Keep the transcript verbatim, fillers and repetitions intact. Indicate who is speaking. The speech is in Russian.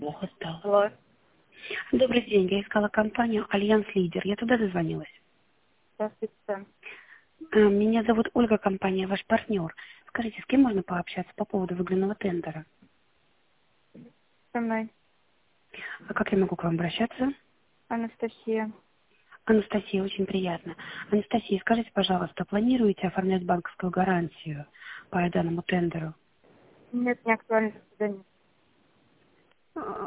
Speaker 1: Плохо стало.
Speaker 2: Алло.
Speaker 1: Добрый день, я искала компанию «Альянс Лидер». Я туда дозвонилась.
Speaker 2: Здравствуйте.
Speaker 1: А, Меня зовут Ольга, компания «Ваш партнер». Скажите, с кем можно пообщаться по поводу выигранного тендера?
Speaker 2: Со мной
Speaker 1: А как я могу к вам обращаться?
Speaker 2: Анастасия.
Speaker 1: Анастасия, очень приятно. Анастасия, скажите, пожалуйста, планируете оформлять банковскую гарантию по данному тендеру?
Speaker 2: Нет, не актуально задание.
Speaker 1: А,